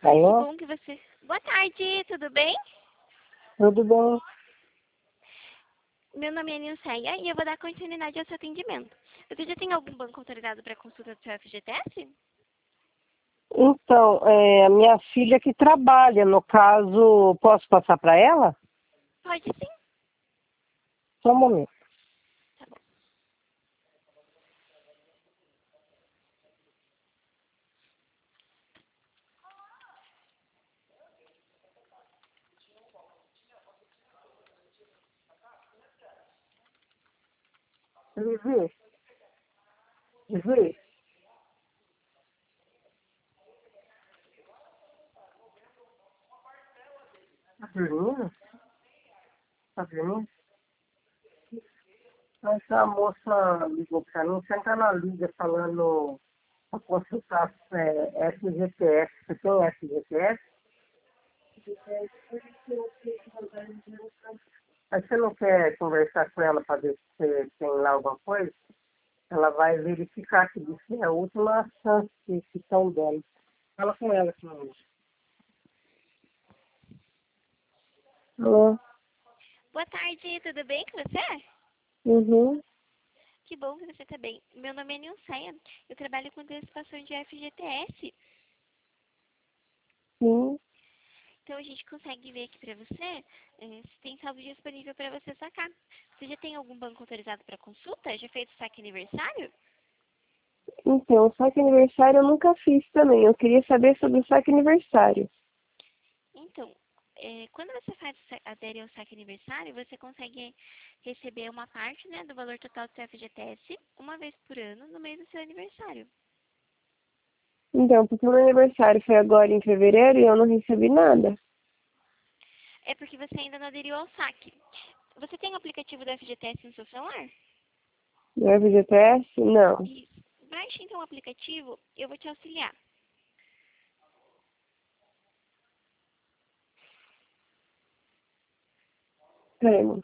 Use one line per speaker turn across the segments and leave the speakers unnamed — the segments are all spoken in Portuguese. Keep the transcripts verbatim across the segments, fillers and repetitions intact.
Que
Alô?
bom que você... Boa tarde, tudo bem?
Tudo bom?
Meu nome é Nilceia e eu vou dar continuidade ao seu atendimento. Você já tem algum banco autorizado para consulta do seu F G T S?
Então, é, a minha filha que trabalha, no caso, posso passar para ela?
Pode sim.
Só um momento.
Tá bom.
Vivi, Vivi, tá dormindo? Tá dormindo? Essa moça ligou para mim, senta na liga falando para consultar é, F G T S. Você tem F G T S? Mas você não quer conversar com ela para ver se você tem lá alguma coisa? Ela vai verificar que diz que é a última chance que estão dando. Fala com ela aqui hoje. Alô?
Boa tarde, tudo bem com você?
Uhum.
Que bom que você está bem. Meu nome é Nilceia. Eu trabalho com antecipação de F G T S.
Sim.
Então a gente consegue ver aqui para você eh, se tem saldo disponível para você sacar. Você já tem algum banco autorizado para consulta? Já fez o saque aniversário?
Então, o saque aniversário eu nunca fiz também. Eu queria saber sobre o saque aniversário.
Então, é, quando você faz o sa- adere ao saque aniversário, você consegue receber uma parte, né, do valor total do seu F G T S uma vez por ano no mês do seu aniversário.
Então, porque o meu aniversário foi agora em fevereiro e eu não recebi nada.
É porque você ainda não aderiu ao saque. Você tem o aplicativo do F G T S no seu celular?
No F G T S? Não.
Isso. Baixe então o aplicativo, eu vou te auxiliar.
Temos.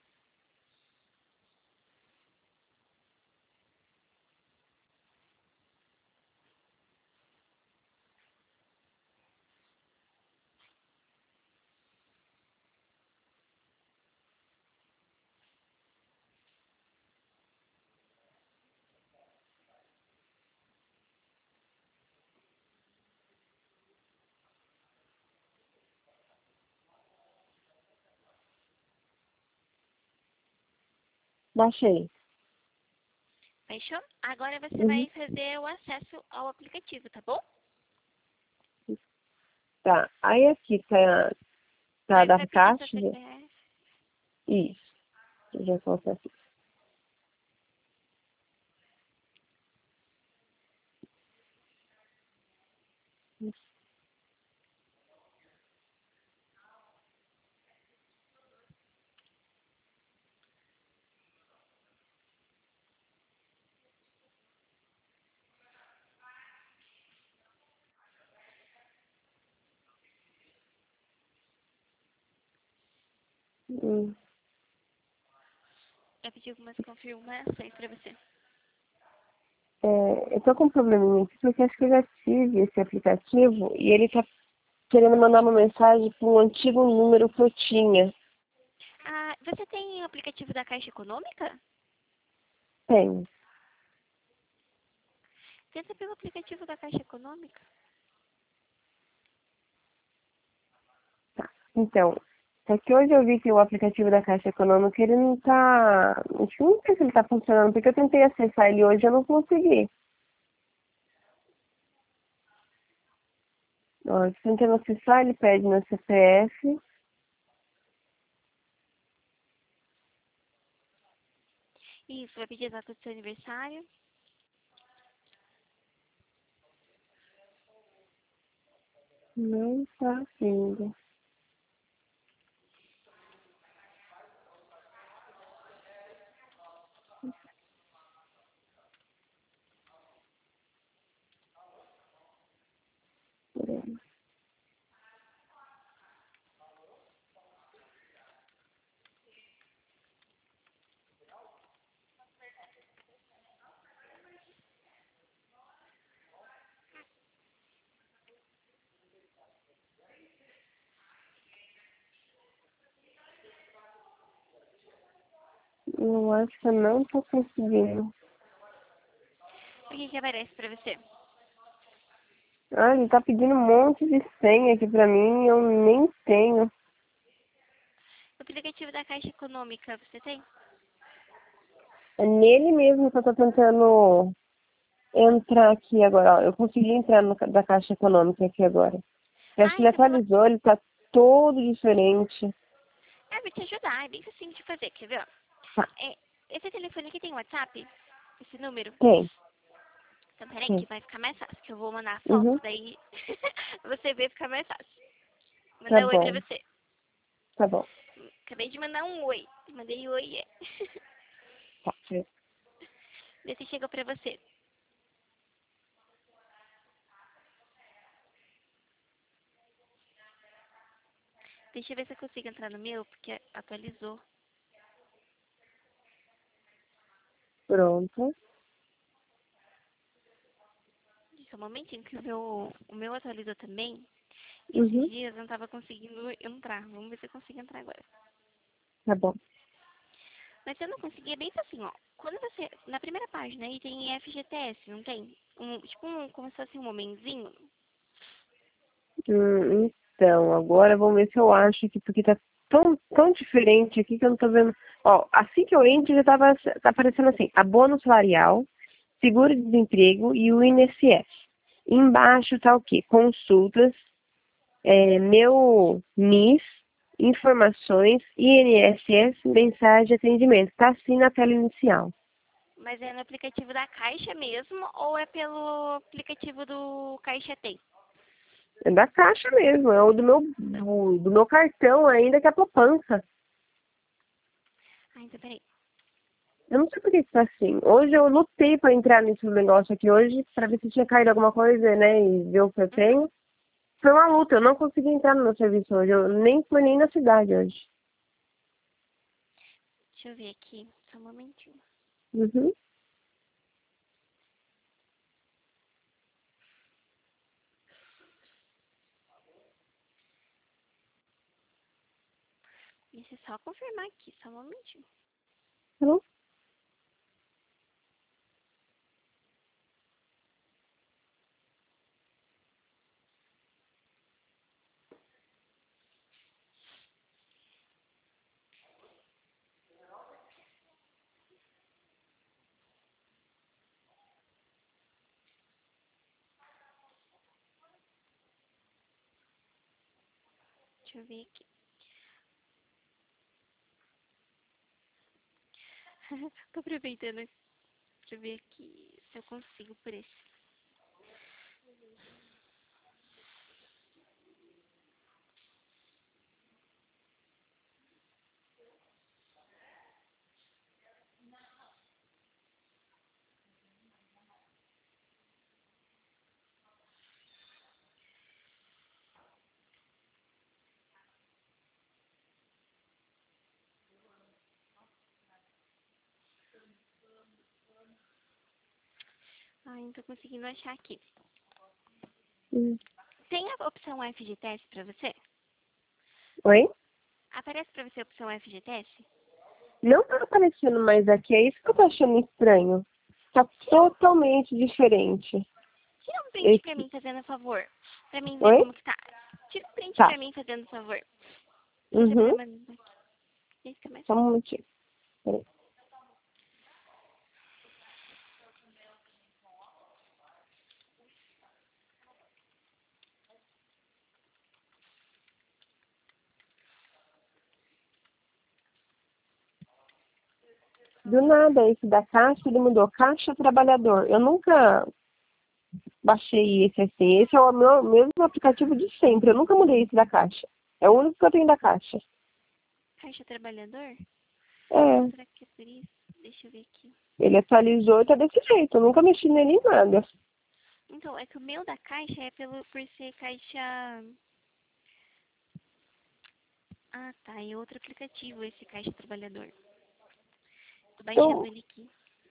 Baixei.
Fechou? Agora você
Uhum.
vai fazer o acesso ao aplicativo, tá bom?
Tá. Aí aqui tá, tá
Aí
da
vai pedir seu
caixa.
C P F.
Isso. Eu já coloquei aqui. Hum.
Vai pedir algumas confirmações para você.
É, eu tô com um probleminha aqui porque acho que eu já tive esse aplicativo e ele tá querendo mandar uma mensagem para um antigo número que eu tinha.
Ah, você tem o aplicativo da Caixa Econômica?
Tem.
Tenta pelo aplicativo da Caixa Econômica.
Então, só que hoje eu vi que o aplicativo da Caixa Econômica, ele não tá... Eu não sei se ele tá funcionando, porque eu tentei acessar ele hoje e eu não consegui. Ó, tentando acessar, ele pede meu C P F.
Isso, vai pedir a data do seu aniversário.
Não tá vindo. Eu acho que eu não tô conseguindo.
O que que aparece pra você?
Ah, ele tá pedindo um monte de senha aqui pra mim e eu nem tenho.
O aplicativo da Caixa Econômica, você tem?
É nele mesmo que eu tô tentando entrar aqui agora. Ó, eu consegui entrar no, da Caixa Econômica aqui agora. Parece
Ah,
que ele
então pelo...
atualizou, ele tá todo diferente.
Ah, vou te ajudar, é bem fácil de fazer, quer ver, ó?
Tá,
É, esse telefone aqui tem WhatsApp? Esse número?
tem,
Então, peraí, que
tem.
vai ficar mais fácil, que eu vou mandar a foto,
Uhum,
daí você vê ficar mais fácil.
tá
Mandar um oi pra
bom,
você.
tá bom.
Acabei de mandar um oi. Mandei oi, é.
Tá,
Vê se chegou pra você. Deixa eu ver se eu consigo entrar no meu, porque atualizou.
pronto.
Só um momentinho que o meu, o meu atualizou também. E esses
Uhum,
dias eu não tava conseguindo entrar. Vamos ver se eu consigo entrar agora.
tá bom.
Mas se eu não conseguir, é bem assim, ó. Quando você. Na primeira página aí tem F G T S, não tem? Um, tipo um, como se fosse um homenzinho.
Hum, então, agora vamos ver se eu acho que porque tá tão, tão diferente aqui que eu não tô vendo. Ó, assim que eu entro já tava tá aparecendo assim, abono salarial, seguro-desemprego e o I N S S. Embaixo tá o quê? Consultas, é, meu N I S, informações, I N S S, mensagem de atendimento. Tá assim na tela inicial.
Mas é no aplicativo da Caixa mesmo ou é pelo aplicativo do Caixa Tem?
É da caixa mesmo, é o do meu, do, do meu cartão ainda que é a poupança.
Ah, então peraí.
Eu não sei por que que tá assim. Hoje eu lutei pra entrar nesse negócio aqui hoje, pra ver se tinha caído alguma coisa, né, e ver o que eu
Uhum.
tenho. Foi uma luta, eu não consegui entrar no meu serviço hoje, eu nem fui nem na cidade hoje.
Deixa eu ver aqui. Só um momentinho.
Uhum.
Deixa eu só confirmar aqui. Só um momentinho.
Tá bom?
Deixa eu ver aqui. Tô aproveitando. Deixa eu ver aqui se eu consigo por esse. Ai, não tô conseguindo achar aqui.
Hum.
Tem a opção F G T S pra você?
Oi?
Aparece pra você a opção F G T S?
Não tá aparecendo mais aqui, é isso que eu tô achando estranho. Tá
Tira,
totalmente diferente.
tira um print pra
Esse...
mim, fazendo favor. Pra mim ver
Oi?
como que tá. Tira um print
Tá.
pra mim, fazendo favor. Se você puder
Uhum.
mandar aqui. Aí fica mais
Só um
fácil.
momentinho. Peraí. Do nada, esse da caixa, ele mudou caixa trabalhador. Eu nunca baixei esse assim. Esse é o meu mesmo aplicativo de sempre. Eu nunca mudei esse da caixa. É o único que eu tenho da caixa.
Caixa trabalhador?
É,
Será que é por isso? Deixa eu ver aqui.
ele atualizou e tá desse jeito. Eu nunca mexi nele em nada.
Então, é que o meu da Caixa é pelo, por ser Caixa... Ah, tá. É outro aplicativo esse Caixa Trabalhador. Tô baixando
Então,
ele aqui.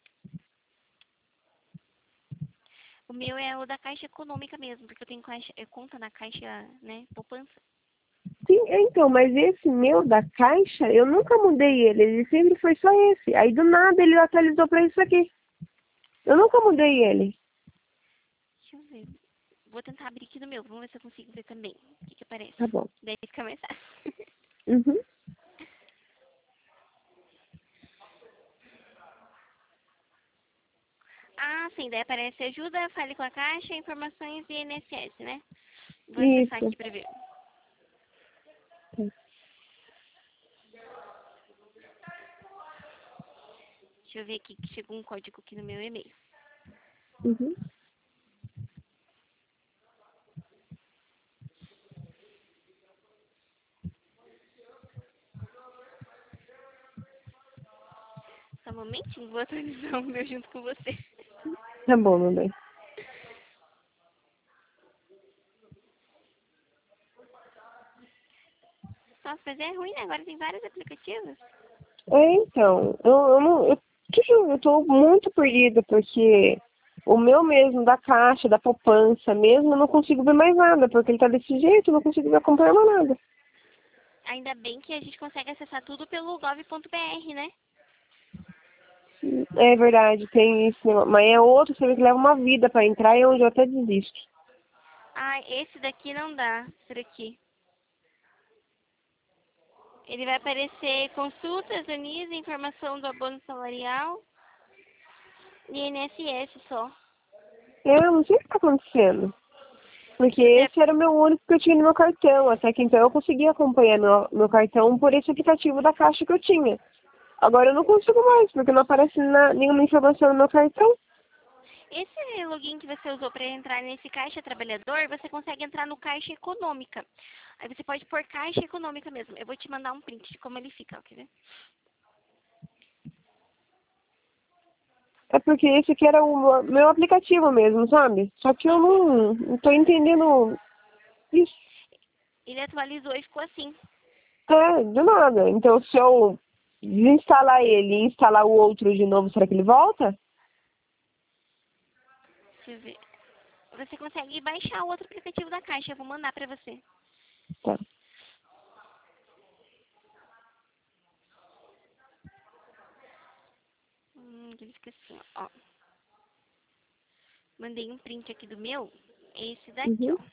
O meu é o da Caixa Econômica mesmo, porque eu tenho caixa, eu conta na Caixa, né, poupança.
sim, então, mas esse meu da Caixa, eu nunca mudei ele, ele sempre foi só esse. Aí do nada ele atualizou pra isso aqui. Eu nunca mudei ele.
Deixa eu ver. Vou tentar abrir aqui no meu. Vamos ver se eu consigo ver também. O que que aparece.
Tá bom.
Daí fica mais fácil.
Uhum.
Ah, sim. Daí aparece ajuda, fale com a Caixa, informações e I N S S, né? Vou acessar
Isso.
aqui pra ver. Deixa eu ver aqui que chegou um código aqui no meu e-mail.
Uhum.
Só um momentinho, vou atualizar o meu junto com você.
Tá bom, meu bem.
Nossa, mas é ruim, né? Agora tem vários aplicativos.
É, então, eu, eu não. Eu, te juro, eu tô muito perdida, porque o meu mesmo, da Caixa, da poupança mesmo, eu não consigo ver mais nada, porque ele tá desse jeito, eu não consigo ver acompanhar mais nada.
Ainda bem que a gente consegue acessar tudo pelo gov ponto br, né?
É verdade, tem isso, né? Mas é outro serviço que leva uma vida pra entrar e é onde eu até desisto.
Ah, esse daqui não dá, por aqui. Ele vai aparecer consultas, Anisa, informação do abono salarial e I N S S só.
Eu não sei o que tá acontecendo. Porque
É,
esse era o meu único que eu tinha no meu cartão. Até que então eu conseguia acompanhar meu, meu cartão por esse aplicativo da Caixa que eu tinha. Agora eu não consigo mais, porque não aparece na, nenhuma informação no meu cartão.
esse login que você usou para entrar nesse Caixa Trabalhador, você consegue entrar no Caixa Econômica. Aí você pode pôr Caixa Econômica mesmo. Eu vou te mandar um print de como ele fica, quer ver?
É porque esse aqui era o meu aplicativo mesmo, sabe? Só que eu
Uhum.
não, não tô entendendo isso.
Ele atualizou e ficou assim.
É, do nada. Então se eu desinstalar ele e instalar o outro de novo, será que ele volta?
Deixa eu ver. Você consegue baixar o outro aplicativo da Caixa. Eu vou mandar pra você.
Tá.
Hum, ele fica assim, ó. Mandei um print aqui do meu. É esse daqui,
Uhum.
ó.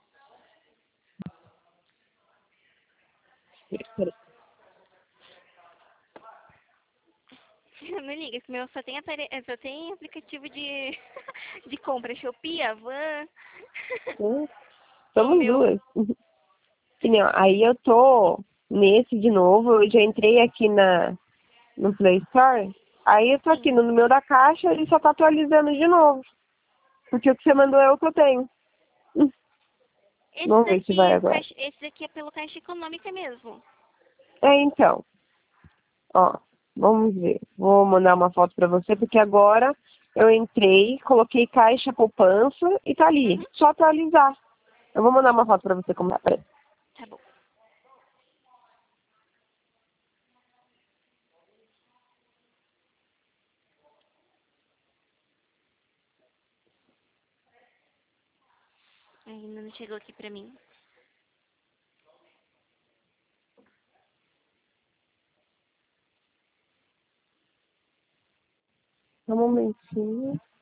Peraí.
Não liga, que o meu só tem, apare... eh, só tem aplicativo de, de compra. Shopee, Avan.
Hum,
O
Somos
meu.
duas. Que nem, ó, aí eu tô nesse de novo, eu já entrei aqui na, no Play Store, aí eu tô aqui
Sim.
no número da Caixa, ele só tá atualizando de novo. Porque o que você mandou é o que eu tenho. Hum,
Esse
Vamos ver se vai
daqui, o
agora.
caixa, esse daqui é pelo Caixa Econômica mesmo.
É, então, ó, vamos ver. Vou mandar uma foto pra você, porque agora eu entrei, coloquei Caixa Poupança e tá ali.
Uhum.
Só atualizar. Eu vou mandar uma foto pra você como tá. Peraí.
Tá bom. Ainda não chegou aqui pra mim.
Só um momentinho.